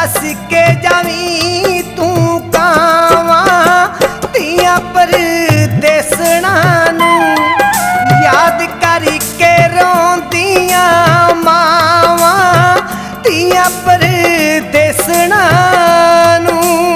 दस के जावी तू कावा तिया परदेसणा नू याद करके रोंदिया मावा तिया परदेसणा नू।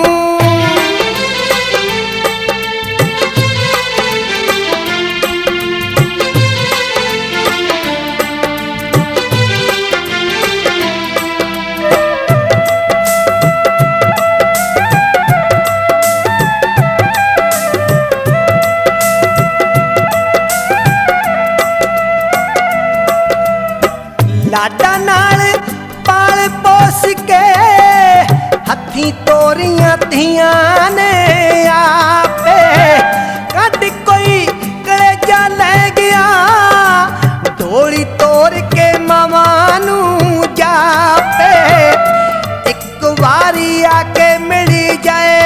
लाडा नाल पाल पोस के हथी तोरियां थियां ने आपे कद कोई कलेजा ले गया डोली तोड़ के मामा नू जापे एक बारी आके मिली जाए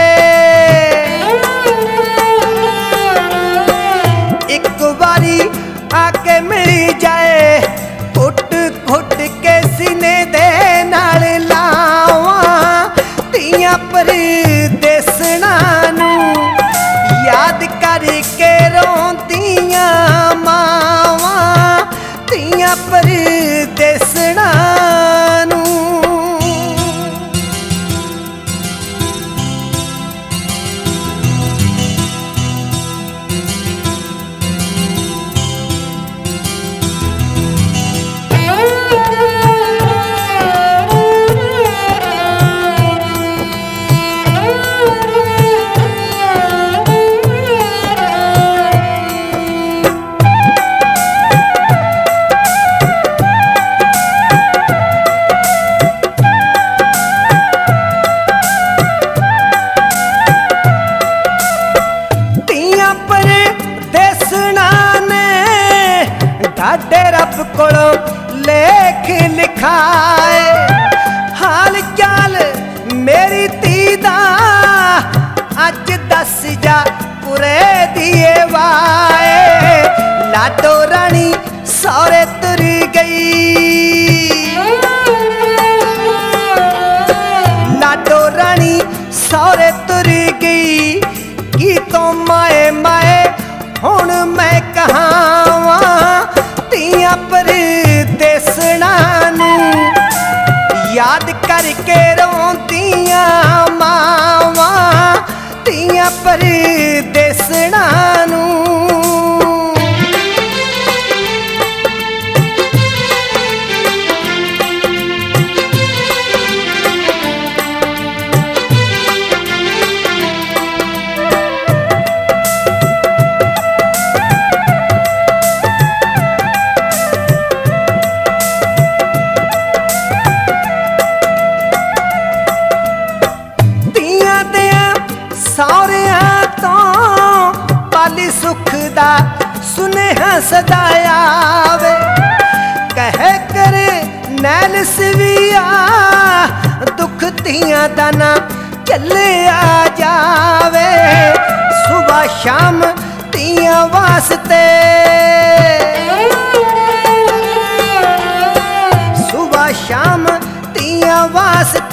एक बारी आके मिली जाए घुट के सीने दे नाल लावा तिया परदेसणा नू याद करके रोंदिया मावा तिया परदेसणा नू। ढाडे रब कोलों लेख लिखाए हाल चाल मेरी धी दा अज दस जा पूरे दिए वाए लाडो रानी सौरे तुरी गई लाडो रानी सौरे तुरी गई की तो माए माए हुण मैं कहावा तिया परदेसणा नू याद करके रोंदिया मावा तिया परदेसणा नू। सारियां तो पाली सुख दा सुनेहा सदाया वे कह कर नैल सविया दुख तियां दा ना चले आ जावे सुबह शाम तियां वास्ते सुबह शाम तियां वास्ते